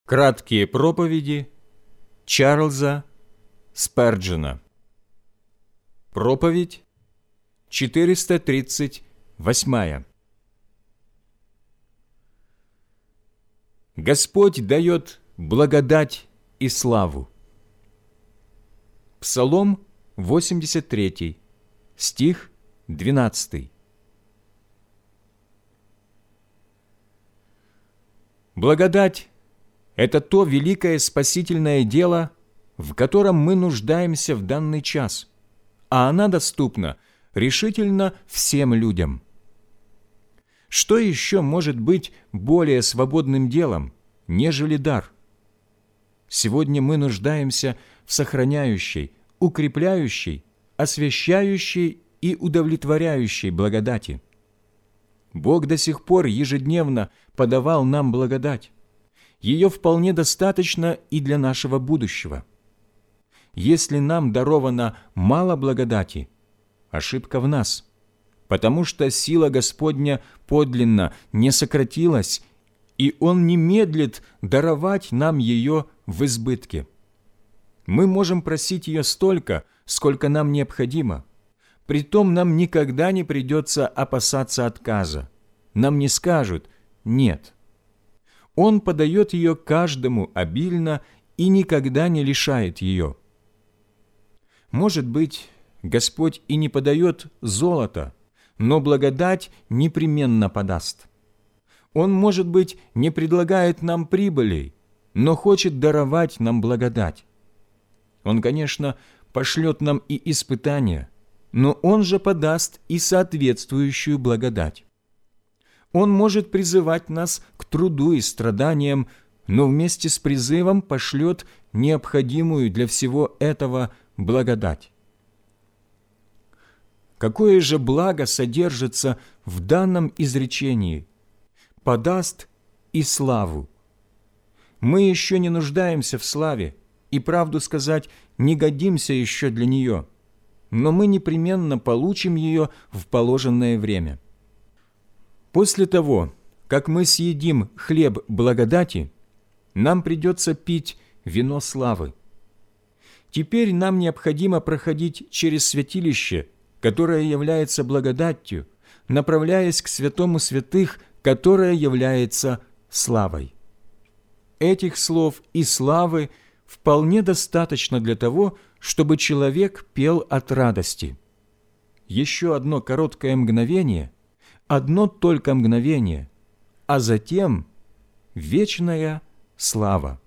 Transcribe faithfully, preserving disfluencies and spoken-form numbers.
Краткие проповеди Чарльза Сперджена. Проповедь четыреста тридцать восьмая. Господь дает благодать и славу. Псалом восемьдесят три, стих двенадцатый. Благодать – это то великое спасительное дело, в котором мы нуждаемся в данный час, а она доступна решительно всем людям. Что еще может быть более свободным делом, нежели дар? Сегодня мы нуждаемся в сохраняющей, укрепляющей, освящающей и удовлетворяющей благодати. Бог до сих пор ежедневно подавал нам благодать. Ее вполне достаточно и для нашего будущего. Если нам даровано мало благодати, ошибка в нас, потому что сила Господня подлинно не сократилась, и Он не медлит даровать нам ее в избытке. Мы можем просить ее столько, сколько нам необходимо. Притом нам никогда не придется опасаться отказа. Нам не скажут «нет». Он подает ее каждому обильно и никогда не лишает ее. Может быть, Господь и не подает золото, но благодать непременно подаст. Он, может быть, не предлагает нам прибылей, но хочет даровать нам благодать. Он, конечно, пошлет нам и испытания, но Он же подаст и соответствующую благодать. Он может призывать нас к труду и страданиям, но вместе с призывом пошлет необходимую для всего этого благодать. Какое же благо содержится в данном изречении? Подаст и славу. Мы еще не нуждаемся в славе, и, правду сказать, не годимся еще для нее, но мы непременно получим ее в положенное время. После того, как мы съедим хлеб благодати, нам придется пить вино славы. Теперь нам необходимо проходить через святилище, которое является благодатью, направляясь к святому святых, которое является славой. Этих слов и славы вполне достаточно для того, чтобы человек пел от радости. Еще одно короткое мгновение, одно только мгновение, а затем вечная слава.